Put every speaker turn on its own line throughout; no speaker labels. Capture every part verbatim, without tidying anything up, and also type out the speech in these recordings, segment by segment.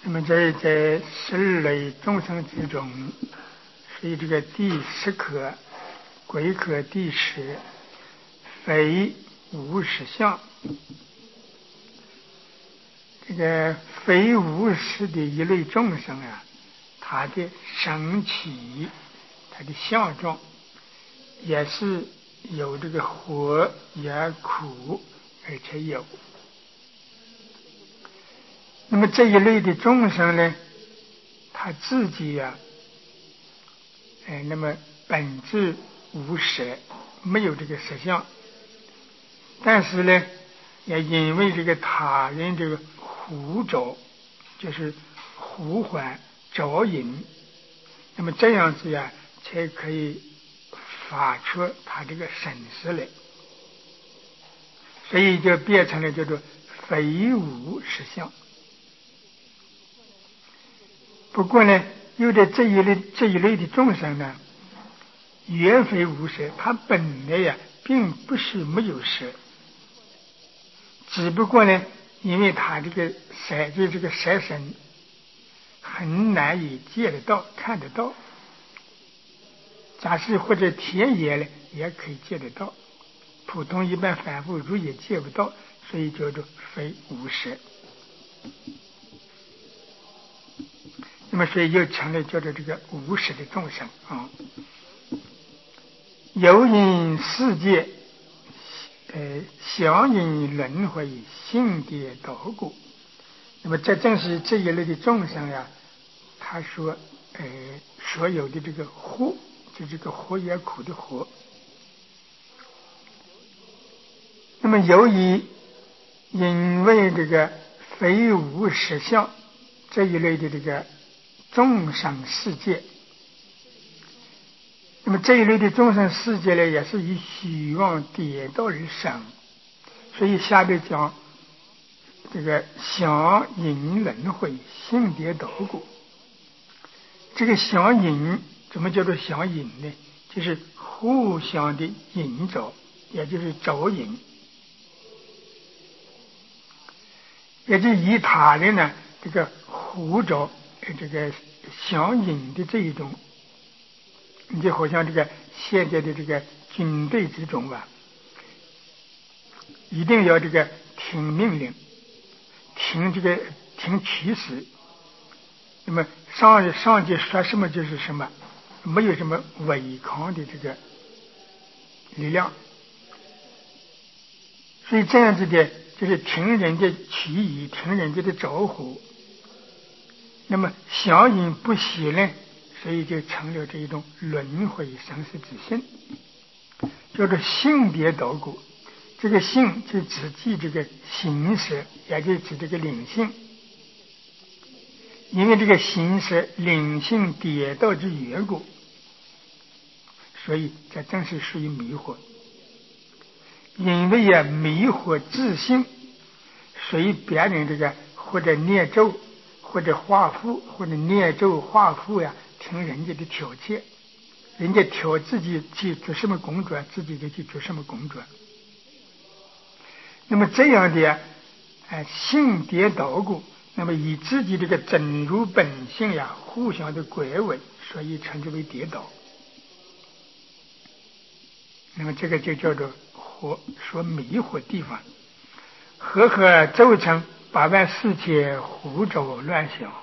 那么在在十二类众生之中，所以这个第十科归科第十，非无实相。这个非无实的一类众生啊，他的生起，他的相状也是有这个活也苦，而且有。那么这一类的众生呢，他自己呀、啊，哎，那么本质无实，没有这个实相，但是呢，也因为这个他人这个胡着，就是呼唤招引，那么这样子呀，才可以发出他这个神识来，所以就变成了叫做非无实相。不过呢，有的这一类这一类的众生呢，原非无实，他本来呀并不是没有实，只不过呢，因为他这个色就这个色身很难以见得到看得到，假使或者天眼呢也可以见得到，普通一般凡夫如也见不到，所以叫做非无实。那么所以又成了叫做这个无实的众生啊。有因世界，呃，相应轮回，性跌倒故。那么这正是这一类的众生呀，他说，呃，所有的这个祸，就这个祸也苦的祸。那么由于因为这个非无实相这一类的这个众生世界，那么这一类的众生世界呢，也是以虚妄颠倒而生，所以下面讲这个相应轮回，性跌倒故。这个相应怎么叫做相应呢？就是互相的引招，也就是招引，也就以他人呢这个互招这个相应的这一种，你就好像这个现在的这个军队之中吧，一定要这个听命令，听这个听驱使，那么上上级说什么就是什么，没有什么违抗的这个力量。所以这样子的就是听人家取意，听人家的招呼，那么相应不息呢，所以就成了这一种轮回生死之性，叫做性跌倒故。这个性就只记这个形式，也就指这个灵性，因为这个形式灵性跌倒之缘故，所以这正是属于迷惑。因为呀迷惑自性，随别人这个或者念咒或者画符或者念咒画符呀，听人家的挑唆，人家挑自己去做什么工作，自己就去做什么工作。那么这样的哎性跌倒故，那么以自己这个真如本性呀互相的拐违，所以称之为跌倒。那么这个就叫做惑，说迷惑地方。和合周成八万四千胡诌乱想。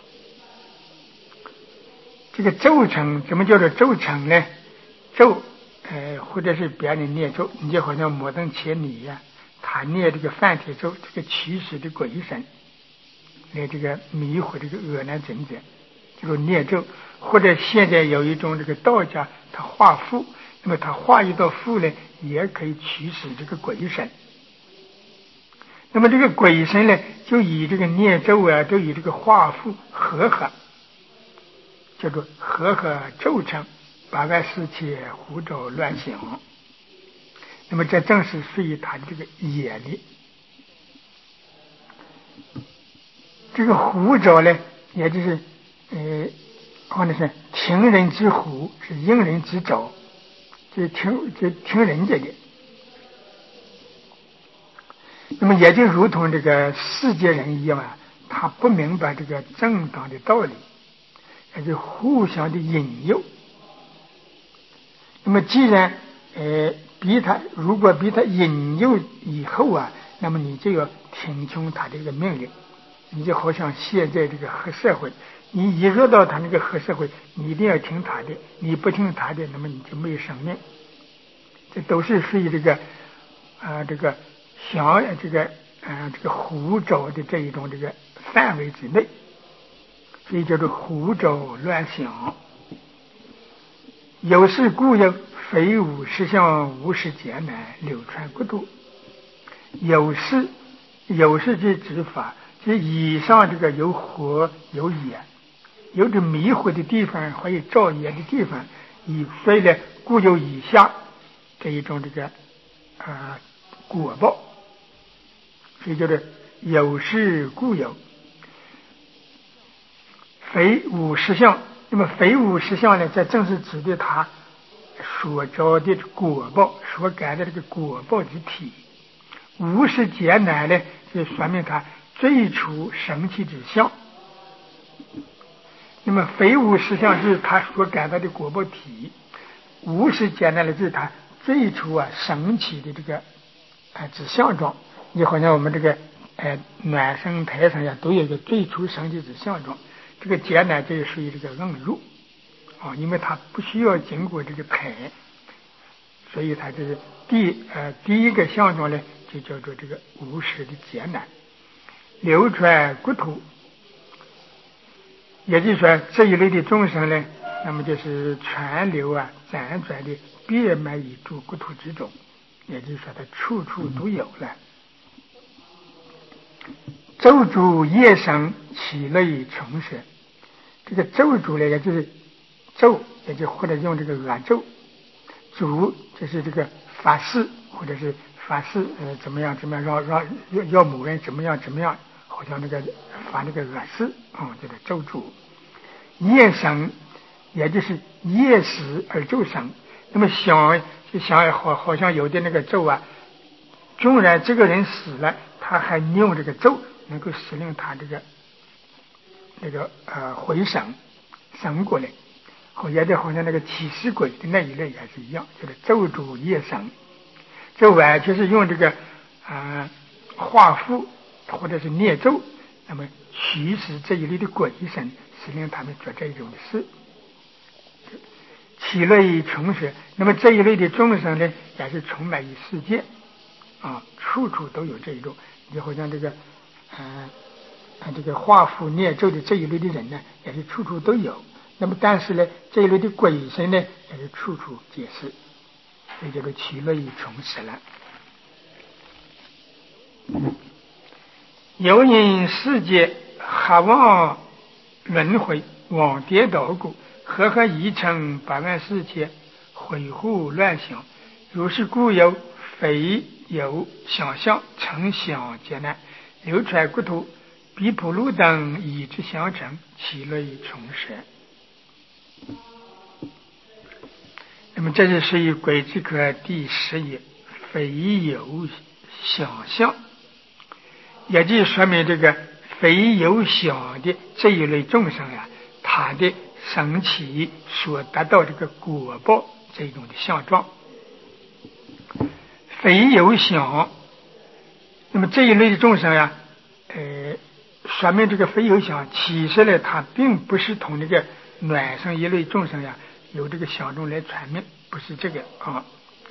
这个咒成怎么叫做咒成呢？咒，呃，或者是别人念咒，你就好像摩登伽女呀、啊，他念这个梵帖咒，这个驱使的鬼神来这个迷惑这个恶难真者，这个念咒。或者现在有一种这个道家，他画符，那么他画一道符呢，也可以驱使这个鬼神。那么这个鬼神呢，就以这个念咒啊，就以这个画符合合，叫做合合咒成，八万四千胡诌乱想。那么这正是属于他的这个业力。这个胡诌呢，也就是呃，或者是听人之胡，是应人之招，就听就听人家的。那么也就如同这个世界人一样啊， 他不明白这个正当的道理，也就互相的引诱。那么既然呃逼他，如果逼他引诱以后啊，那么你就要听从他的这个命令。你就好像现在这个黑社会，你一入到他那个黑社会，你一定要听他的，你不听他的，那么你就没有生命。这都是属于这个啊、呃、这个想这个啊、呃、这个胡诌的这一种这个范围之内，所以叫做胡诌乱想。有是故有非吾实相，无始劫难流传国土。有是有是之指法，即以上这个有火有眼，有着迷惑的地方，还有照眼的地方，以所以呢，故有以下这一种这个啊、呃、果报，所以叫做有是故有非吾实相。那么非吾实相呢，这正是指的他所招的果报，所感的这个果报之体。无始劫难呢，就说明他最初生起之相。那么非无实相是他所感到的果报体，无始劫难呢就是他最初啊生起的这个啊之相状。就好像我们这个呃暖生胎生呀，都有一个最初生起之相状。这个劫难就属于这个硬入啊，因为它不需要经过这个胎，所以它就是第呃第一个相状呢，就叫做这个无始的劫难流传国土。也就是说，这一类的众生呢，那么就是传流啊辗转的遍满于诸国土之中，也就是说，它处处都有了。咒主业生，其类重生。这个咒主呢，也就是咒，也就或者用这个恶咒。主就是这个发誓，或者是发誓呃怎么样怎么样，让让要要某人怎么样怎么样，好像那个发那个恶誓啊，这个咒主。业生，也就是业死而咒生。那么想就想好，好像有的那个咒啊，纵然这个人死了，他还用这个咒能够使令他这个那个呃回生生过来，好像好像那个起尸鬼的那一类也是一样，就是咒主业生。这完全是用这个啊画符或者是念咒，那么驱使这一类的鬼神，使令他们做这一种的事。其类重生，那么这一类的众生呢，也是充满于世界啊，处处都有这一种。就好像这个呃这个画符念咒的这一类的人呢，也是处处都有。那么但是呢，这一类的鬼神呢，也是处处皆是，所以这个其类重生了。有因世界渴望轮回，往颠倒故，和合一成百万世界，毁护乱想。如是故有非有想象，成想劫难流传国土，比普路等以之相成，其类重生。那么这是属于轨迹课第十页，非有想象，也就是说明这个非有想的这一类众生呀、啊，他的生起所达到这个果报这种的相状。非有想，那么这一类的众生呀、啊，呃，说明这个非有想，其实呢，他并不是同那个暖生一类众生呀、啊，有这个想中来传命，不是这个啊。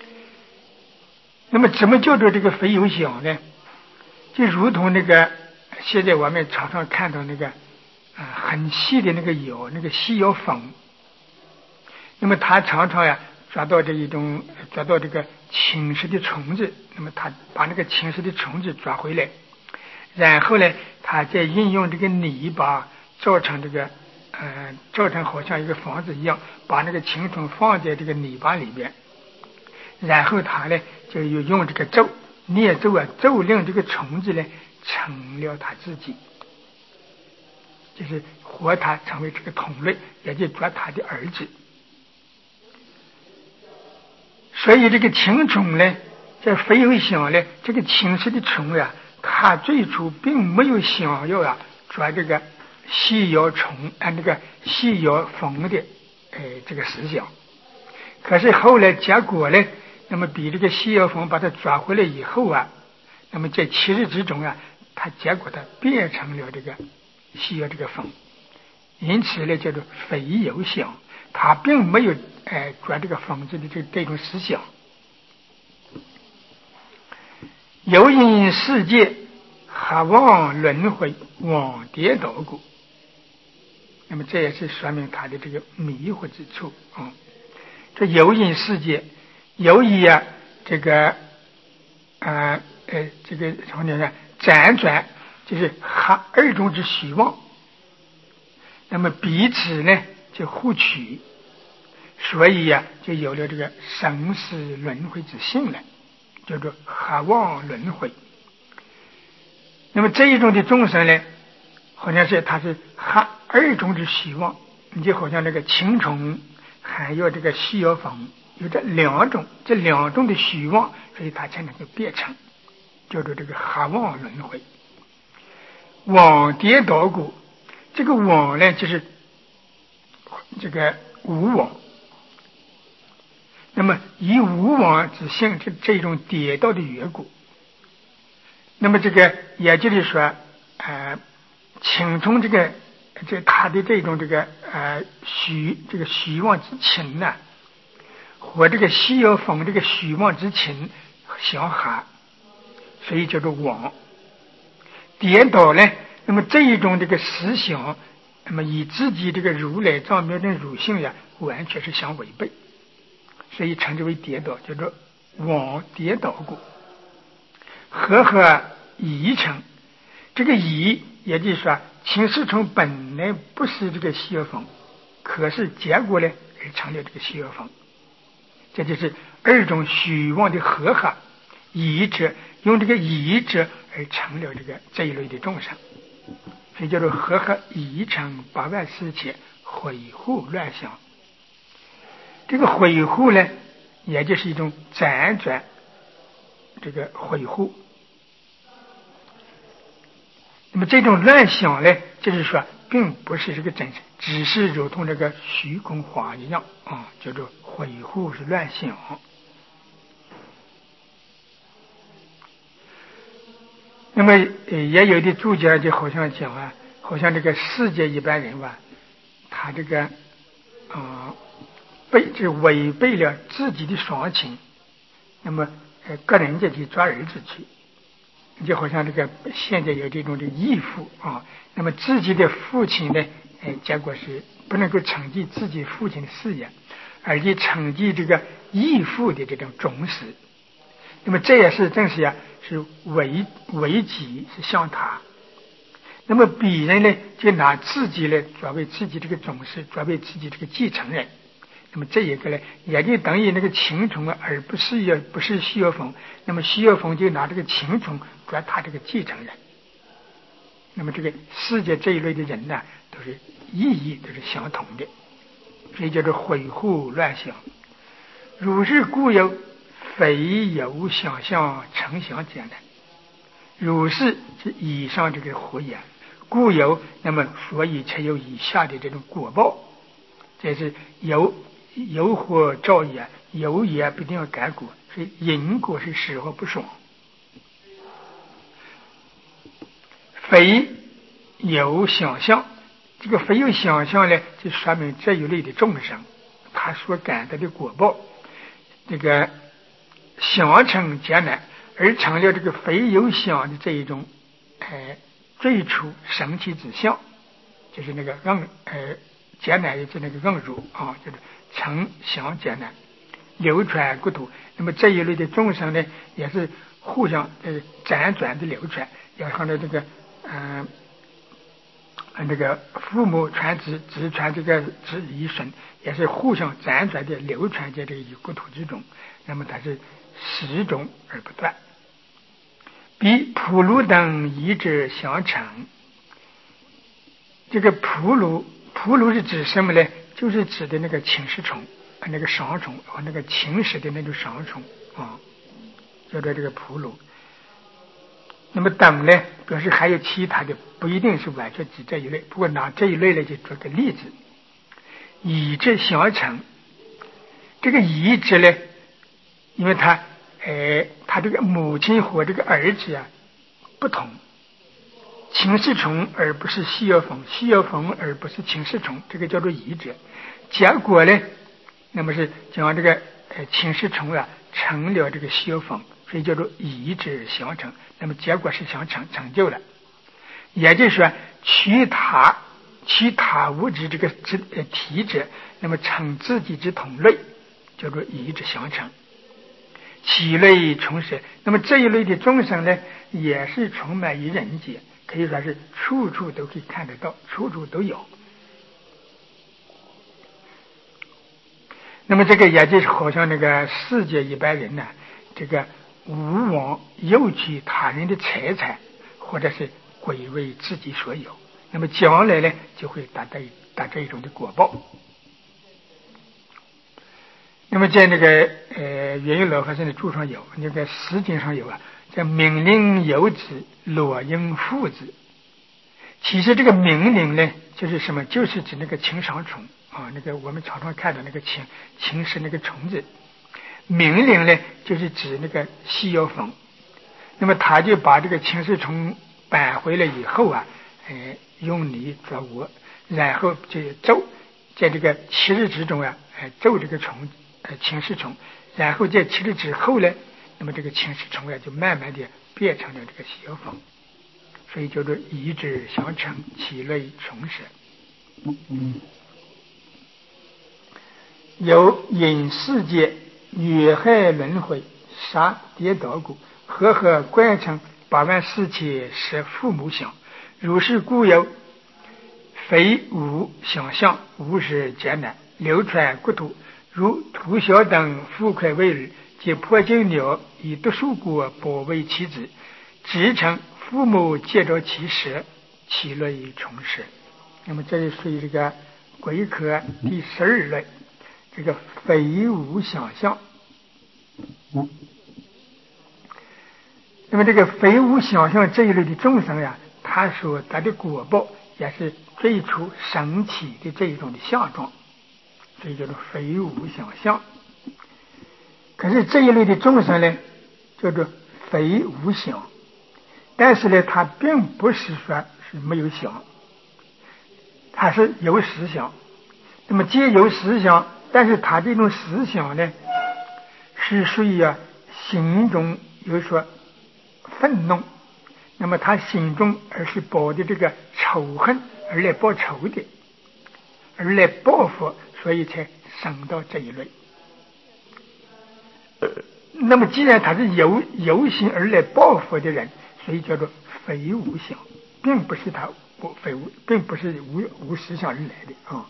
那么怎么叫做这个非有想呢？就如同那个现在我们常常看到那个啊、呃、很细的那个舀，那个细舀粉，那么它常常呀抓到这一种抓到这个侵蚀的虫子，那么它把那个侵蚀的虫子抓回来，然后呢，它再运用这个泥巴造成这个呃造成好像一个房子一样，把那个青虫放在这个泥巴里边，然后它呢就有用这个咒念咒啊，咒令这个虫子呢成了他自己，就是活他成为这个同类，也就做他的儿子。所以这个青虫呢，这非有想呢，这个侵蚀的虫呀、啊，它最初并没有想要啊抓这个细摇虫啊，那个细摇蜂的呃这个思想。可是后来结果呢，那么比这个细摇蜂把它抓回来以后啊，那么在七日之中啊，它结果它变成了这个细摇这个蜂，因此呢叫做非有想，它并没有哎抓这个蜂子的这这种思想。有因世界还望轮回往颠倒故，那么这也是说明他的这个迷惑之处啊、嗯。这有因世界，有意啊，这个啊呃这个什么呢？辗转就是哈二种之虚妄，那么彼此呢就互取，所以呀、啊、就有了这个生死轮回之性了，叫做哈妄轮回。那么这一种的众生呢，好像是它是哈二种之虚妄，你就好像那个青虫还有这个细摇蜂，有这两种，这两种的虚妄，所以它才能够变成叫做这个哈妄轮回。妄颠倒故，这个妄呢就是这个无妄，那么以无妄之性，这这种颠倒的缘故。那么这个也就是说，呃，青虫这个这他的这种这个呃虚这个虚妄之情呢、啊，和这个细摇蜂这个虚妄之情相合，所以叫做妄。颠倒呢，那么这一种这个思想，那么与自己这个如来藏妙的如性呀，完全是相违背，所以称之为颠倒，叫做妄颠倒故。和合疑成，这个疑也就是说，青丝虫本来不是这个细摇蜂，可是结果呢而成了这个细摇蜂，这就是二种虚妄的和合，疑者用这个疑者而成了这个这一类的众生，所以叫做和合疑成八万四千毁护乱想。这个毁护呢，也就是一种辗转这个毁护。那么这种乱想呢，就是说并不是这个真实，只是如同这个虚空花一样啊，叫做毁护是乱想。那么也有的注解就好像讲啊，好像这个世界一般人吧，他这个啊、呃、背就违背了自己的双亲，那么呃个人家去抓儿子去。就好像这个现在有这种的义父啊，那么自己的父亲呢，哎，结果是不能够承继自己父亲的事业，而且承继这个义父的这种重视。那么这也是正是呀、啊，是为为己是向他。那么别人呢，就拿自己呢作为自己这个重视，作为自己这个继承人。那么这一个呢，也就等于那个青虫啊，而不是要不是细摇蜂。那么细摇蜂就拿这个青虫做他这个继承人。那么这个世界这一类的人呢，都是意义都是相同的，所以叫做毁护乱想。如是故有非有想象成想简单。如是是以上这个胡言，故有那么所以才有以下的这种果报。这是有有火照也，有也不一定要改果，所以因果是实或不爽。非有想象，这个非有想象呢，就说明这一类的众生，他所感得的果报，这个想成艰难，而成了这个非有想的这一种，呃，最初生起之相，就是那个硬呃艰难的就那个硬入啊，就是成想艰难，流传国土。那么这一类的众生呢，也是互相呃辗转的流传，要看到这个嗯。呃那个父母传子，子传这个子遗孙，也是互相辗转的流传在这个国土之中。那么它是始终而不断。比普鲁等遗者相成。这个普鲁，普鲁是指什么呢？就是指的那个侵蚀虫，那个伤虫和那个侵蚀的那种伤虫啊，叫做这个普鲁。 那么等呢，表示还有其他的，不一定是完全指这一类。不过拿这一类呢，就做个例子。以之相成，这个以之呢，因为他，呃，他这个母亲和这个儿子啊不同，秦氏虫而不是细叶凤，细叶凤而不是秦氏虫，这个叫做以者。结果呢，那么是讲这个呃秦氏虫啊成了这个细叶凤，所以叫做以之相成。那么结果是相成成就了，也就是说其他其他物质这个之呃体者，那么成自己之同类，叫做以之相成。其类充实，那么这一类的众生呢，也是充满于人间，可以说是处处都可以看得到，处处都有。那么这个也就是好像那个世界一般人呢，这个无往诱取他人的财产，或者是归为自己所有，那么将来呢就会达到达这一种的果报。那么在那个呃圆圆老和尚的注上有，那个诗经上有啊，叫冥灵游子，裸婴父子。其实这个冥灵呢，就是什么？就是指那个禽裳虫啊，那个我们常常看到那个禽禽食那个虫子。冥灵呢，就是指那个细腰凤。那么他就把这个禽食虫搬回来以后啊，呃，用泥做窝，然后就咒，在这个七日之中啊，呃，咒这个虫。呃，禽食虫，然后在七日之后呢，那么这个禽食虫啊，就慢慢的变成了这个细叶凤，所以叫做以之相成，其类充实。嗯，有隐世界，越害轮回，杀跌倒骨，和合观成八万四千十父母想，如是故有非无想象，无是艰难，流传国土。如屠枭等富快为日，及破金鸟以毒树果保卫其子，直成父母借着其舌，其类充实。那么这里属于这个癸科第十二类，这个非无想象。那么这个非无想象这一类的众生呀，他所得的果报也是最初升起的这一种的相状，所以叫做非无想象。可是这一类的众生呢，叫做非无想，但是呢，他并不是说是没有想，他是有思想。那么既有思想，但是他这种思想呢，是属于啊心中有所愤怒，那么他心中而是抱的这个仇恨而来报仇的，而来报复，所以才升到这一类。那么既然他是有有心而来报复的人，所以叫做非无想，并不是他不非无，并不是无无思想而来的啊。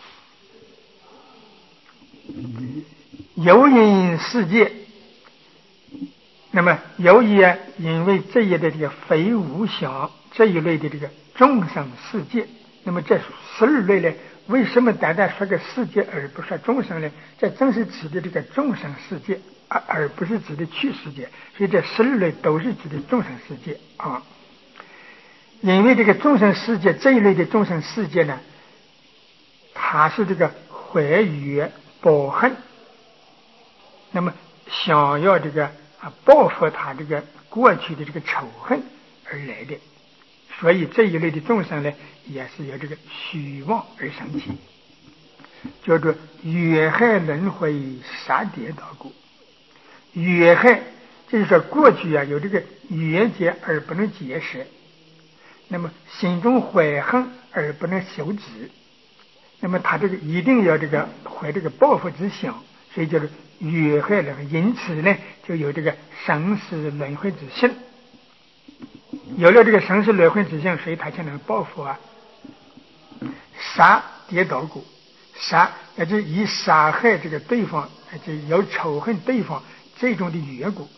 有因世界，那么由于啊，因为这一类这个非无想这一类的这个众生世界，那么这十二类呢，为什么单单说个世界而不说众生呢？这正是指的这个众生世界，而而不是指的趣世界，所以这十二类都是指的众生世界啊。因为这个众生世界这一类的众生世界呢，它是这个怀怨报恨，那么想要这个啊报复他这个过去的这个仇恨而来的，所以这一类的众生呢，也是由这个虚妄而生起，叫做越害轮回，杀跌倒骨。越害就是说过去啊有这个缘结而不能结舍，那么心中怀恨而不能修止，那么他这个一定要这个怀这个报复之想，所以叫做越害轮回。因此呢，就有这个生死轮回之性。有了这个生死轮回之性，所以他才能报复啊。杀跌倒骨，杀也就是以杀害这个对方，就有仇恨对方这种的缘故。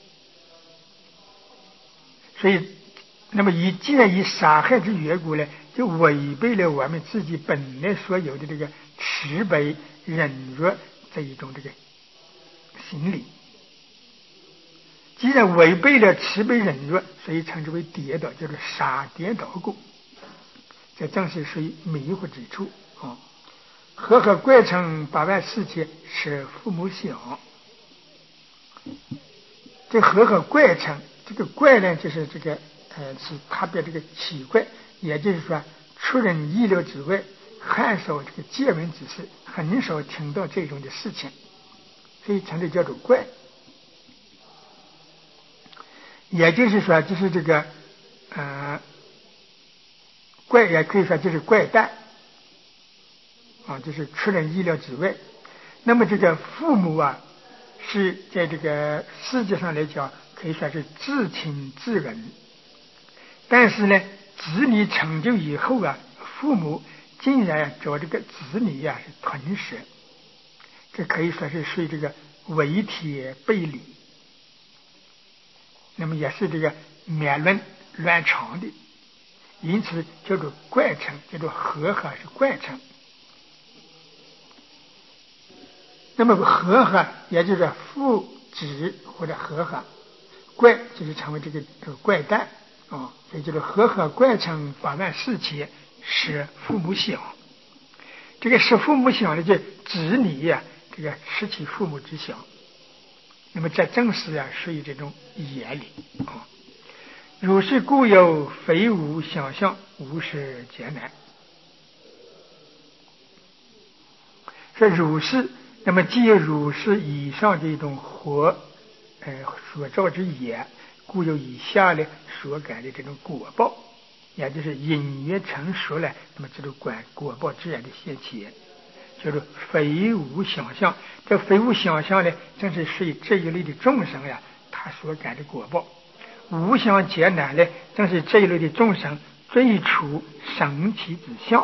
所以，那么以既然以杀害之缘故呢，就违背了我们自己本来所有的这个慈悲忍辱这一种这个心理。 既然违背了慈悲忍辱，所以称之为颠倒，叫做傻颠倒故。这正是属于迷糊之处啊！和合怪称八万四千是父母想。这和合怪称，这个怪呢，就是这个呃，是特别这个奇怪，也就是说出人意料之外，很少这个见闻之事，很少听到这种的事情，所以称之叫做怪。也就是说，就是这个呃怪，也可以说就是怪诞啊，就是出人意料之外。那么这个父母啊，是在这个世界上来讲，可以说是至亲至人。但是呢，子女成就以后啊，父母竟然找这个子女呀、啊、是吞食，这可以说是属于这个违帖背礼。那么也是这个谬论乱常的，因此叫做怪称，叫做和合是怪称。那么和合也就是父子或者和合，怪就是成为这个这个怪诞啊，所以就是和合怪称八万四千是父母想。这个是父母想的，就子女呀、啊，这个失其父母之想。那么这正是啊，属于这种言理啊。如是故有非无想象，无是劫难。说如是，那么既有如是以上的一种活呃所造之业，故有以下的所感的这种果报，也就是因缘成熟了，那么这种果果报自然的现前。叫做非无想象，这非无想象呢，正是属于这一类的众生呀，他所感的果报。无想劫难呢，正是这一类的众生最初生起之相。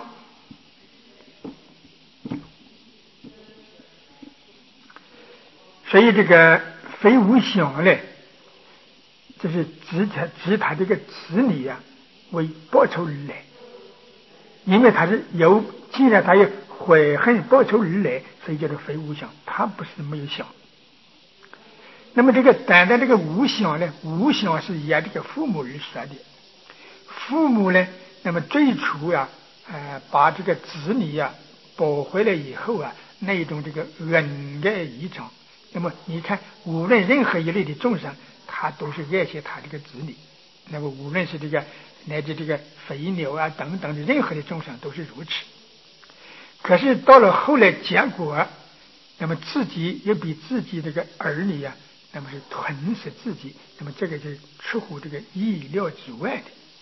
所以这个非无想呢，就是指他指他这个子女呀、啊、为报仇而来，因为他是有，既然他有悔恨报仇而来，所以叫做非无想，他不是没有想。那么这个单单这个无想呢，无想是沿这个父母而说的。父母呢，那么最初啊，呃，把这个子女呀、啊、保回来以后啊，那一种这个恩爱异常。那么你看，无论任何一类的众生，他都是爱惜他这个子女。那么无论是这个乃至这个飞鸟啊等等的任何的众生都是如此。可是到了后来结果，那么自己也比自己这个儿女呀、啊，那么是吞噬自己，那么这个就是出乎这个意料之外的，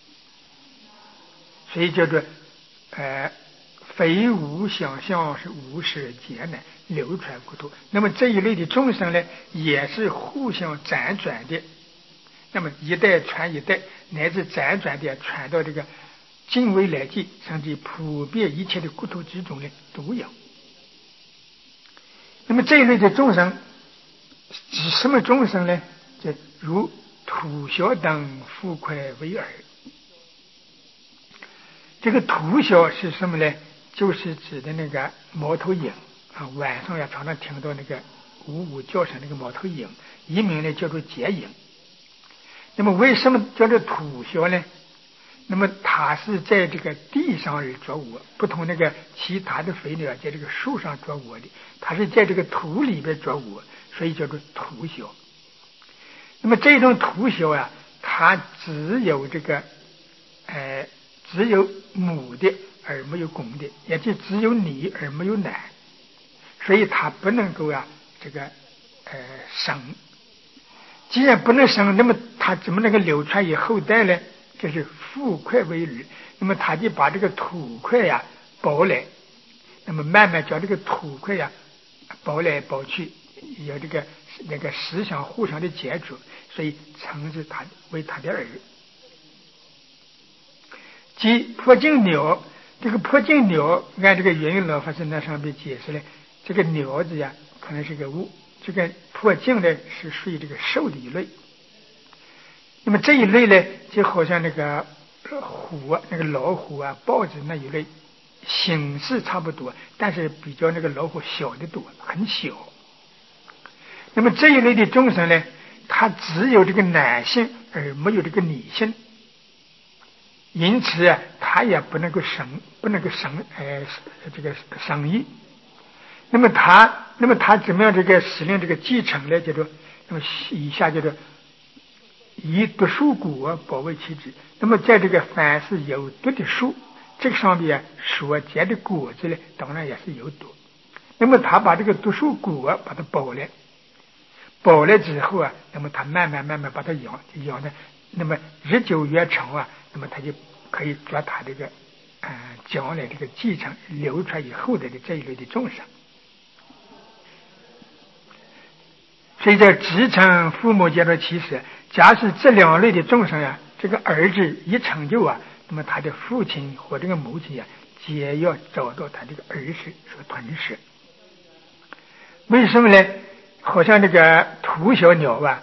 所以叫做呃非无想象，是无是劫难流传国土。那么这一类的众生呢，也是互相辗转的，那么一代传一代，乃至辗转的传到这个今未来际，甚至普遍一切的国土之中呢都有。那么这一类的众生指什么众生呢？就如土小等富快为尔。这个土小是什么呢？就是指的那个猫头鹰啊，晚上也常常听到那个呜呜叫声，那个猫头鹰，一名呢叫做结鹰。那么为什么叫做土小呢？那么它是在这个地上而着窝，不同那个其他的飞鸟在这个树上着窝的，它是在这个土里边着窝，所以叫做土小。那么这种土小啊，它只有这个呃只有母的而没有公的，也就只有女而没有男，所以它不能够啊这个呃生。既然不能生，那么它怎么能够流传于后代呢？就是富块为侣，那么他就把这个土块呀包来，那么慢慢将这个土块呀包来包去，有这个那个思想互相的接触，所以称之他为他的儿。即破镜鸟，这个破镜鸟按这个云云老法师那上面解释呢，这个鸟字呀可能是个物，这个破镜呢是属于这个兽的一类。那么这一类呢，就好像那个虎啊，那个老虎啊、豹子那一类，形式差不多，但是比较那个老虎小得多，很小。那么这一类的众生呢， 它只有这个男性而没有这个女性，因此啊，它也不能够生，不能够生，呃，这个生育。那么它，那么它怎么样这个使用这个继承呢？叫做，那么以下叫做以毒树果保卫其子。那么在这个凡是有毒的树，这个上面所结的果子呢，当然也是有毒。那么他把这个毒树果把它保了，保了之后啊，那么他慢慢慢慢把它养，养的，那么日久月长啊，那么他就可以做他这个，呃，将来这个继承流传以后的这一类的众生。所以在继承父母间的其实，假使这两类的众生啊，这个儿子一成就啊，那么他的父亲或这个母亲啊，皆要找到他这个儿子所吞噬。为什么呢？好像这个屠小鸟啊，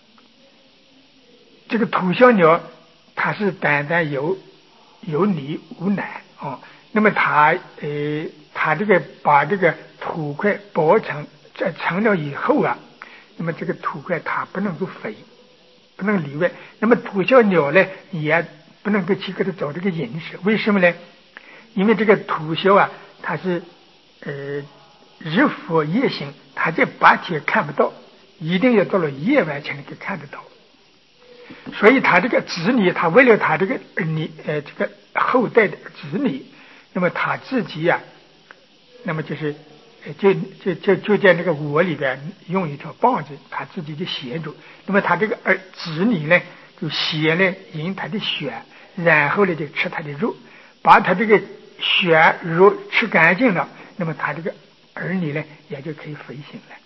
这个屠小鸟它是单单有有女无男哦，那么它呃，它这个把这个土块包成这成了以后啊，那么这个土块它不能够飞，不能离外，那么屠小鸟呢也不能够去给它找这个饮食。为什么呢？因为这个屠小啊，它是呃日伏夜行，它在白天看不到，一定要到了夜晚才能够看得到。所以他这个子女，他为了他这个儿女呃这个后代的子女，那么他自己呀、啊，那么就是就就就就在那个窝里边用一条棒子，他自己就衔住。那么他这个儿子女呢，就先呢饮他的血，然后呢就吃他的肉，把他这个血肉吃干净了，那么他这个儿女呢也就可以飞行了。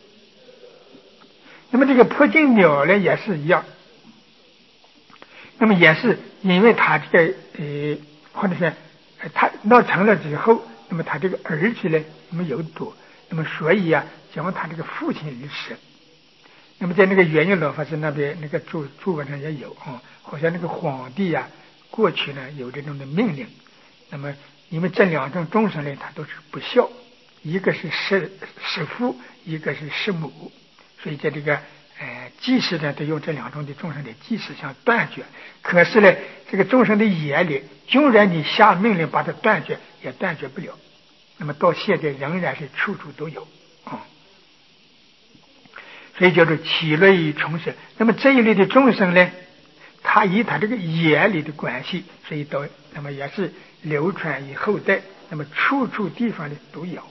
那么这个破镜鸟呢也是一样。那么也是因为他这个呃，或者是他闹成了之后，那么他这个儿子呢，那么有毒，那么所以啊，将他这个父亲而死。那么在那个元月老法师那边那个注注文上也有啊，好像那个皇帝啊，过去呢有这种的命令。那么因为这两种众生呢，他都是不孝，一个是弑弑父，一个是弑母，所以在这个。呃，即使呢，得用这两种的众生的即使相断绝，可是呢，这个众生的眼里，纵然你下命令把它断绝，也断绝不了。那么到现在仍然是处处都有啊、嗯，所以叫做其类重生。那么这一类的众生呢，他以他这个眼里的关系，所以到那么也是流传于后代，那么处处地方的都有。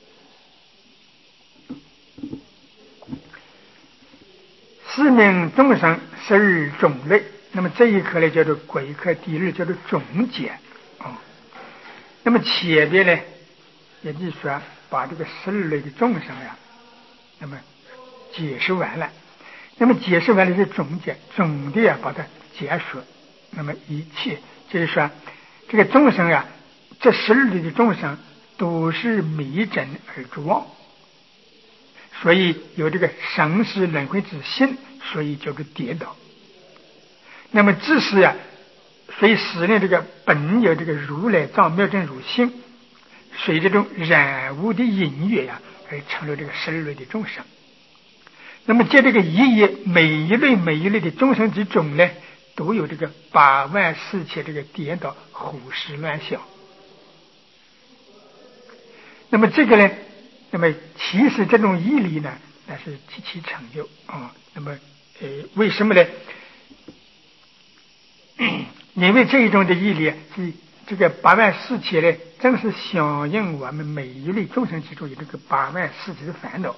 四名众生十二种类，那么这一课呢叫做鬼课第二，叫做总结啊。那么前边呢，也就是说把这个十二类的众生呀，那么解释完了。那么解释完了是总结，总的啊把它结束。那么一切就是说，这个众生呀，这十二类的众生都是迷真而诸妄。所以有这个生死轮回之心，所以叫做颠倒。那么自是呀，所以使呢这个本有这个如来藏妙真如性，随这种染污的隐约呀，而成了这个十二类的众生。那么在这个一一每一类每一类的众生之中呢，都有这个八万四千这个颠倒胡思乱想。那么这个呢？那么其实这种义理呢，那是极其成就啊。那么呃，为什么呢？因为这一种的义理是这个八万四千呢，正是响应我们每一类众生之中有这个八万四千的烦恼。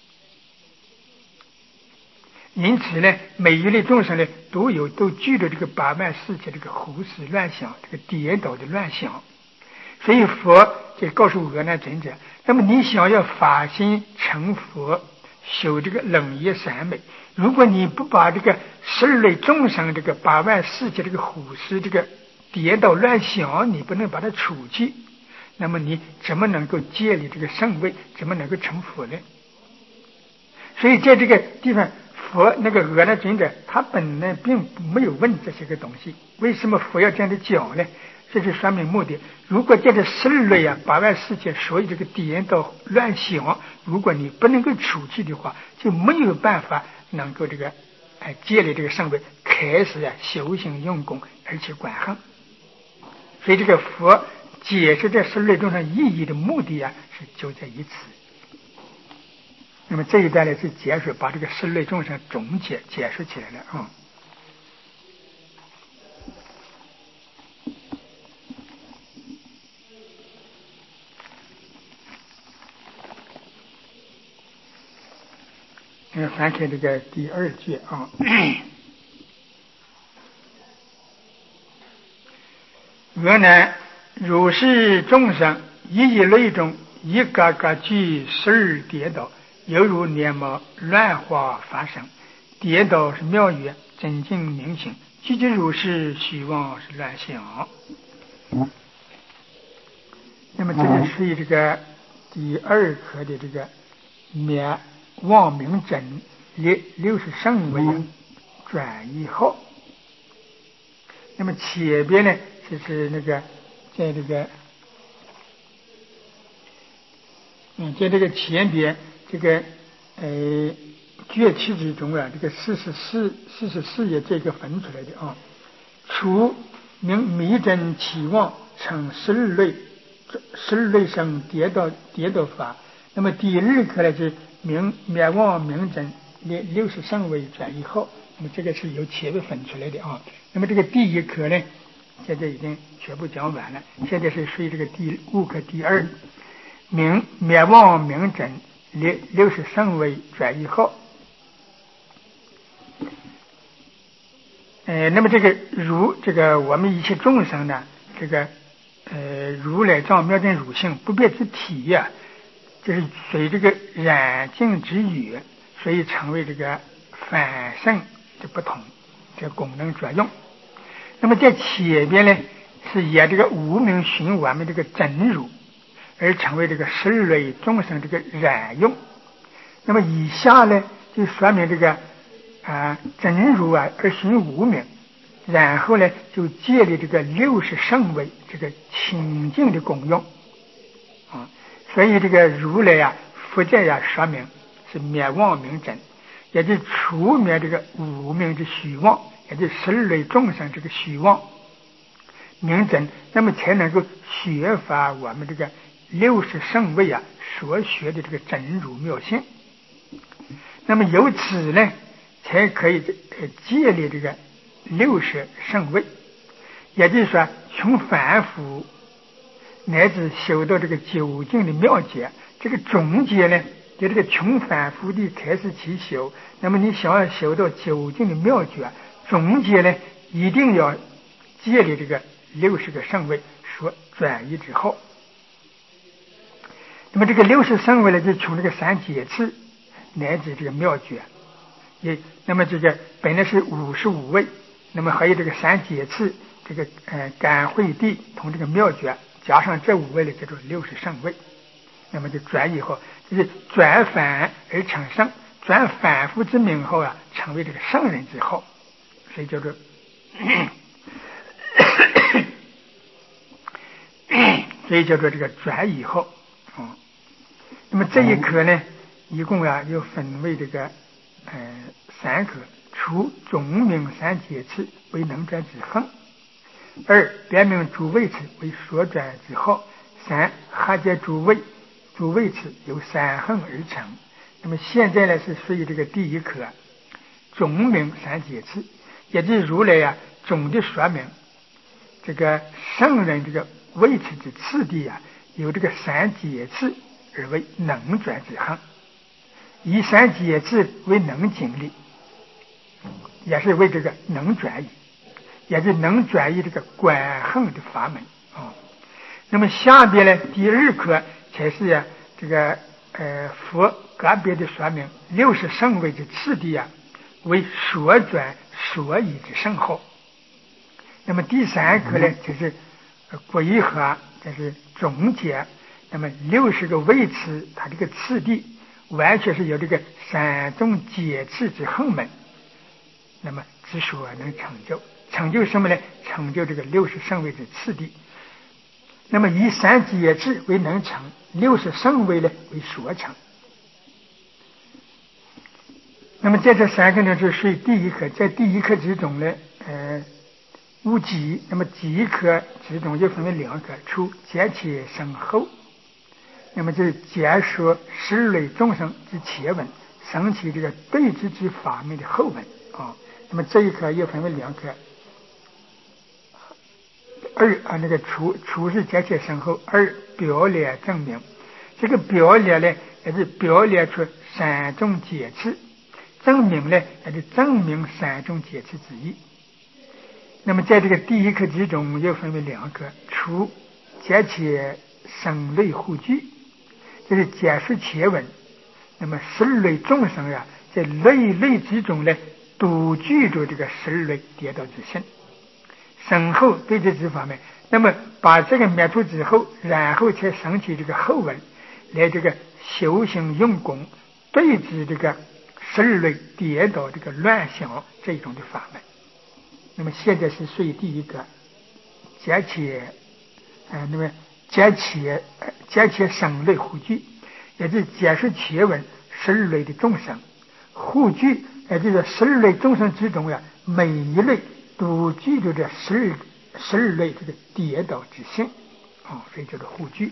因此呢，每一类众生呢，都有都具着这个八万四千这个胡思乱想，这个颠倒的乱想。所以佛就告诉阿难尊者，那么你想要发心成佛，修这个冷业三昧，如果你不把这个十二类众生这个八万四千这个胡思这个颠倒乱想，你不能把它除去，那么你怎么能够建立这个圣位，怎么能够成佛呢？所以在这个地方，佛那个阿难尊者他本来并没有问这些个东西，为什么佛要这样的讲呢？这是说明目的。如果在这十二类啊八万四千，所有这个颠倒乱想，如果你不能够除去的话，就没有办法能够这个哎建立这个圣位，开始啊修行用功，而且观行。所以这个佛解释这十类众生意义的目的啊，是就在于此。那么这一段呢是解释，把这个十类众生总结解释起来了啊。嗯，翻开这个第二卷啊。原来如是众生，一一类中，一个个具十二颠倒，犹如年毛乱花发生。颠倒是妙语，真净明醒；寂寂如是，虚妄是乱想。嗯、那么这是属于这个第二课的这个灭妄明真六六十圣位转移后。那么前边呢，就是那个在这个嗯，在这个前边这个呃卷七之中啊，这个四十四四十四页这个分出来的啊，除明迷真期望成十二类十二类生跌倒跌倒法。那么第二课呢是明灭妄明真六六十圣位转移后，那么这个是由前面分出来的啊。那么这个第一课呢，现在已经全部讲完了，现在是属于这个第五课第二明灭妄明真六六十圣位转移后。呃，那么这个如这个我们一切众生呢，这个呃如来藏妙真如性不变之体呀、啊，就是随这个染净之语，所以成为这个反胜的不同，这功能作用。那么在前边呢，是以这个无名寻我们这个真如，而成为这个十二类众生这个染用。那么以下呢，就说明这个啊真如啊而寻无名，然后呢就建立这个六十圣位这个清净的功用啊。所以这个如来呀、啊、佛在呀说明是灭妄明真，也就除灭这个无名之虚妄，也就十二类众生这个虚妄明真，那么才能够学发我们这个六十圣位啊所学的这个真如妙性。那么由此呢，才可以建立这个六十圣位，也就是说从凡夫乃至修到这个究竟的妙解。这个中阶呢，就这个穷凡夫的开始起修，那么你想要修到究竟的妙觉，中阶呢一定要建立这个六十个圣位所转移之后。那么这个六十圣位呢，就从这个三解次乃至这个妙觉，也那么这个本来是五十五位，那么还有这个三解次，这个呃感会地同这个妙觉，加上这五位呢，叫做六十圣位。那么就转以后，就是转反而成圣，转反复之名后啊，成为这个圣人之后，所以叫做，所以叫做这个转以后啊、嗯。那么这一课呢，一共啊又分为这个呃三课，除总名三解次为能转之横，二别名诸位次为所转之后，三合结诸位。诸位次由三横而成。那么现在呢是属于这个第一课总名三解次，也就是如来啊总的说明这个圣人这个位次之次第啊，由这个三解次而为能转之横，以三解次为能经历，也是为这个能转移，也是能转移这个观横的法门啊。那么下边呢第二课才是呀、啊，这个呃佛个别的说明六十圣位的次第啊，为所转所依之圣后。那么第三课呢，就是归合，这是总结。那么六十个位次，它这个次第完全是由这个三种解次之横门，那么之所能成就，成就什么呢？成就这个六十圣位之次第。那么以三解次为能成，六十圣位呢为所成。 那么在这三个呢，是属于第一颗，在第一颗之中呢，呃，无极。那么极颗之中又分为两个，出节前生后。那么就是解说十类众生之前文，生起这个对治之法门的后文啊。那么这一颗又分为两颗，二啊那个出出是节前生后，二表列证明。这个表列呢，也是表列出三种解释。证明呢，也是证明三种解释之一。那么在这个第一课之中，又分为两个，除节前生类互具，就是解释前文。那么十二类众生呀，在类类之中呢，都具着这个十二类颠倒之性。生后对治之法门，那么把这个灭除之后，然后才升起这个后文，来这个修行用功，对治这个十二类颠倒这个乱想这种的法门。那么现在是属于第一个节前，呃，那么节前呃节前生类互具，也就是解释前文十二类的众生互具，也就是十二类众生之中呀，每一类都具有着十二十二类这个颠倒之性啊，所以叫做互具。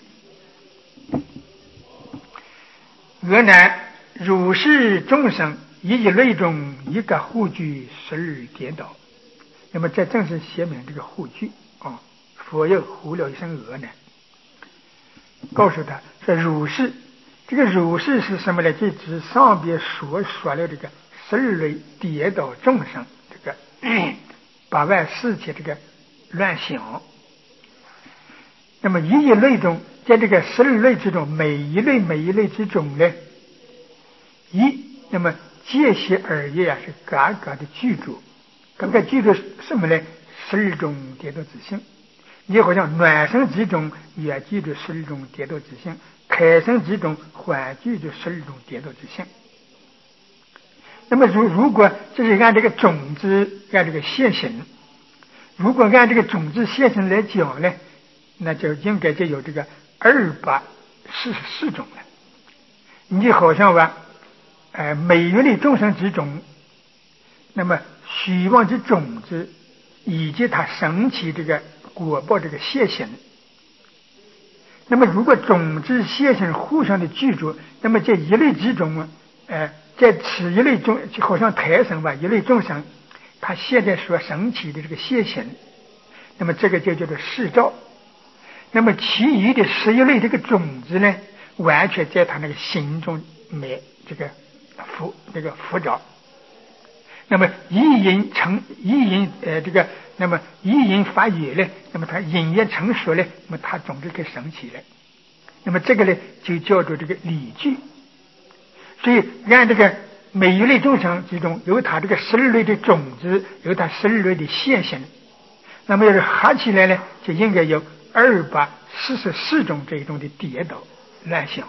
俄南如是众生一一类中一个互具十二颠倒。那么这正是写明这个互具啊。佛又呼了一声俄南，告诉他说如是。这个如是是什么呢？就指上边所说的这个十二类颠倒众生，这个八万四千这个乱想。那么一一类中，在这个十二类之中，每一类每一类之中呢，一那么界限而言啊，是嘎嘎的具足，嘎嘎具足什么呢？十二种颠倒之性。你好像暖身之中也具足十二种颠倒之性，开身之中还具足十二种颠倒之性。那么如如果这是按这个种子按这个现行，如果按这个种子现行来讲呢，那就应该就有这个二百四十四种了。你好像吧，呃，每一类众生之中，那么希望之种子以及它升起这个果报这个现行。那么如果种子现行互相的具足，那么这一类之中啊，呃，在此一类中就好像台生吧，一类众生它现在所升起的这个现行，那么这个就叫做世照。那么其余的十一类这个种子呢，完全在他那个心中没这个浮这个浮着。那么一因成一因呃这个，那么一因发育呢，那么它因缘成熟呢，那么它种子可以升起来。那么这个呢就叫做这个理具。所以按这个每一类众生之中有它这个十二类的种子，有它十二类的现行，那么要是合起来呢，就应该有二百四十四种这一种的颠倒乱想。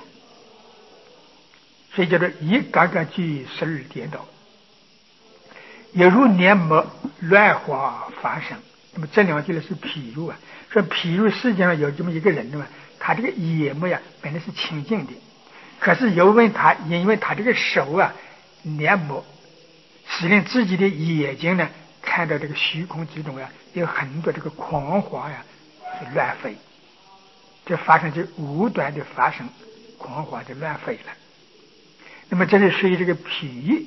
所以叫做一个个具十二颠倒，也如年末乱花发生。那么这两句呢是譬如啊，说譬如世界上有这么一个人的嘛，他这个眼目呀本来是清净的，可是由于他因为他这个手啊黏膜，使令自己的眼睛呢看到这个虚空之中啊有很多这个狂花呀是乱飞，这发生就无端的发生狂花就乱飞了。那么这是属于这个譬喻。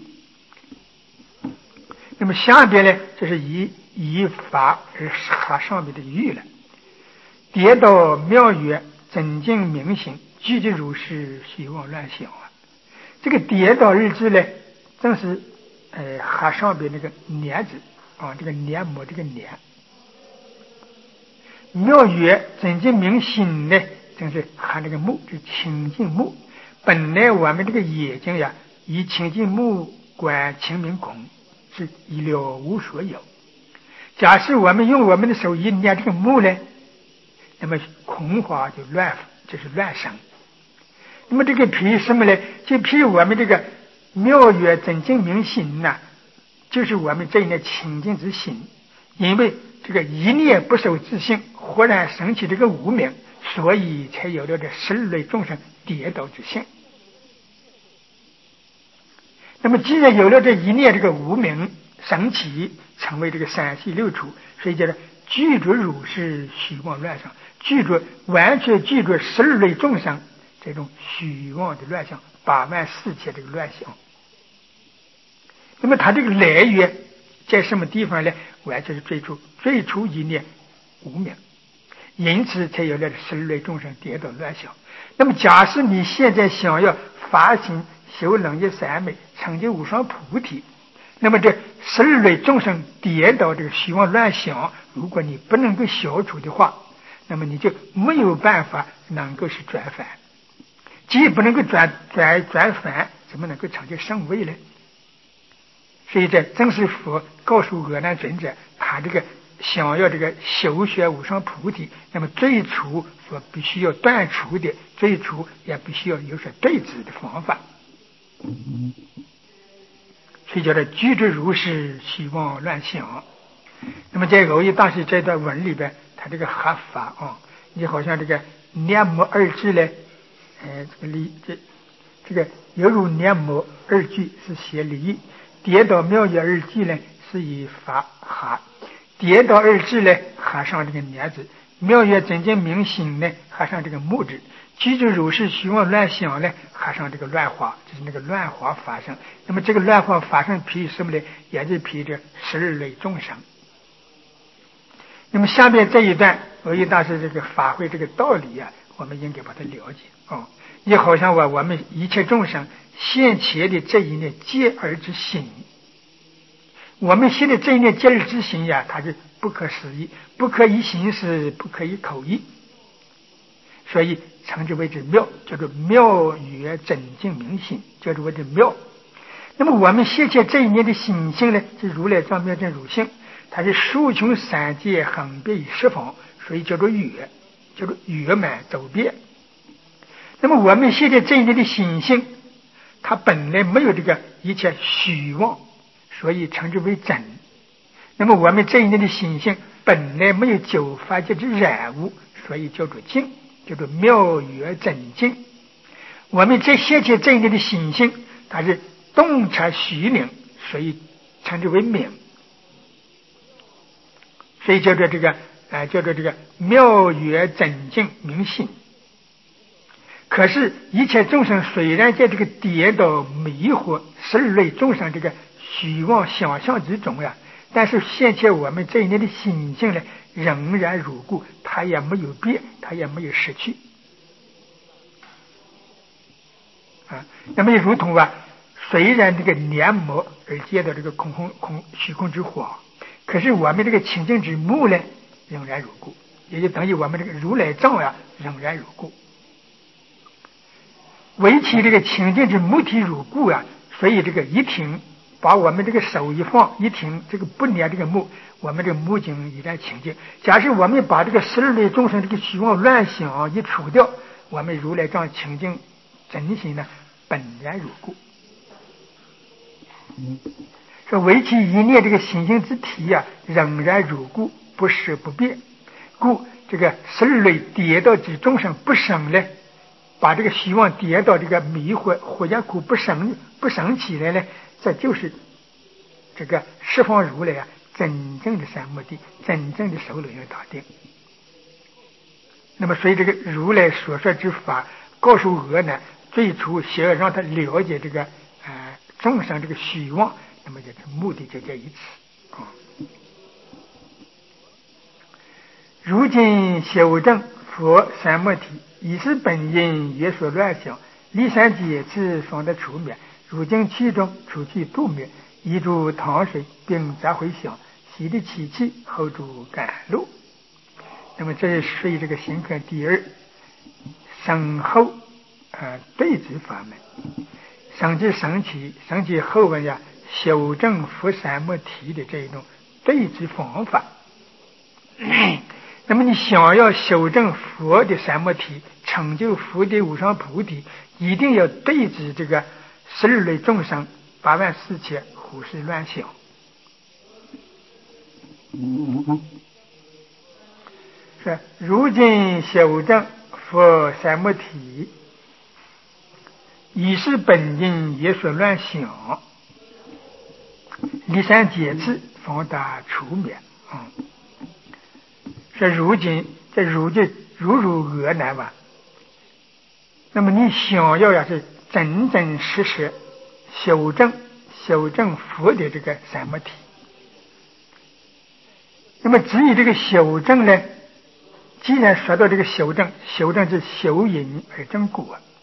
那么下边呢，这是以以法而合上面的喻了。跌倒妙语真境明心，句句如是，虚妄乱想啊。这个跌倒日子呢，正是呃合上边那个年字啊，这个年末这个年。妙语真境明心呢，正是和那个目，就清净目。本来我们这个眼睛呀，以清净目观清明空，是一了无所有。假使我们用我们的手一捏这个目呢，那么空花就乱，就是乱生。那么这个譬如什么呢？就譬如我们这个妙语真净明心呐、啊，就是我们这一念清净之心，因为这个一念不受自性，忽然升起这个无明，所以才有了这十二类众生跌倒之性。 那么既然有了这一念这个无明升起，成为这个三系六处，所以叫做具足如是虚妄乱想，具足完全具足十二类众生这种虚妄的乱想，八万四千这个乱想。那么它这个来源在什么地方呢？完全是最初最初一念无明，因此才有了十二类众生颠倒乱想。那么假使你现在想要发心修楞严三昧，成就无上菩提，那么这十二类众生颠倒这个虚妄乱想，如果你不能够消除的话，那么你就没有办法能够是转凡。既不能够转转转凡，怎么能够成就圣位呢？所以这正是佛告诉阿难尊者，他这个想要这个修学无上菩提，那么最初所必须要断除的，最初也必须要有所对治的方法。所以叫做具足如是虚妄乱想。那么在偶益大师这段文里边，他这个合法啊，你好像这个念摩二字呢，呃，这个离这这个犹如念摩二句是写离，跌倒妙也二句呢是以法合，跌倒二字呢合上这个年字，妙也真正明心呢合上这个木字，具足如是虚妄乱想呢合上这个乱花，就是那个乱花发生。那么这个乱花发生披什么呢？也就披着十二类众生。那么下面这一段偶益大师这个发挥这个道理啊，我们应该把它了解啊。也好像我我们一切众生现前的这一念接而之心，我们现在这一念接而之心呀，它是不可思议，不可以行事，不可以口译，所以称之为之妙，叫做妙语真净明心，叫做为之妙。那么我们现前这一念的心性呢，是如来藏妙真如性，它是数穷三界横遍于十方，所以叫做圆，叫做圆满周遍。那么我们现在这一念的心性，它本来没有这个一切虚妄，所以称之为真。那么我们这一念的心性本来没有九法界之染污，所以叫做净，叫做妙圆真净。我们这现在这一念的心性，它是洞察虚明，所以称之为明，所以叫做这个呃叫做这个妙圆真净明心。可是，一切众生虽然在这个跌倒迷惑十二类众生这个虚妄想象之中呀，但是现前我们这一念的心性呢，仍然如故，它也没有变，它也没有失去啊。那么也如同啊，虽然这个黏膜而见到这个空空空虚空之花，可是我们这个清净之目呢，仍然如故，也就等于我们这个如来藏呀，仍然如故。为其这个清净之目体如故啊，所以这个一听，把我们这个手一放，一听这个不念这个目，我们这个目境依然清净。假设我们把这个十二类众生这个虚妄乱想一除掉，我们如来藏清净真心呢，本然如故。说为其一念这个心性之体啊，仍然如故，不舍不变，故这个十二类跌倒之众生不生呢，把这个虚妄跌到这个迷惑忽然苦不生不生起来呢，这就是这个十方如来啊真正的三摩地，真正的首轮圆大定。那么所以这个如来所说之法，告诉阿难，最初想要让他了解这个呃众生这个虚妄，那么就是目的就在于此啊。如今修正佛三摩地，以是本因也所乱想，离三界次双得除灭，如今其中除去度灭，一注汤水并杂回想，洗涤气气，后注甘露。那么这是属于这个行科第二生后呃对治法门。生之生起生起后文呀，修正佛三摩地的这一种对治方法。那么你想要修正佛的三摩地，成就佛的无上菩提，一定要对治这个十二类众生八万四千胡思乱想。是如今修正佛三摩地，以是本因也所乱想， 离散解刺，方达除灭啊。说如今这如就如如俄难吧。那么你想要要是真真实实修正修正佛的这个三摩体，那么至于这个修正呢，既然说到这个修正，修正是修因而正果，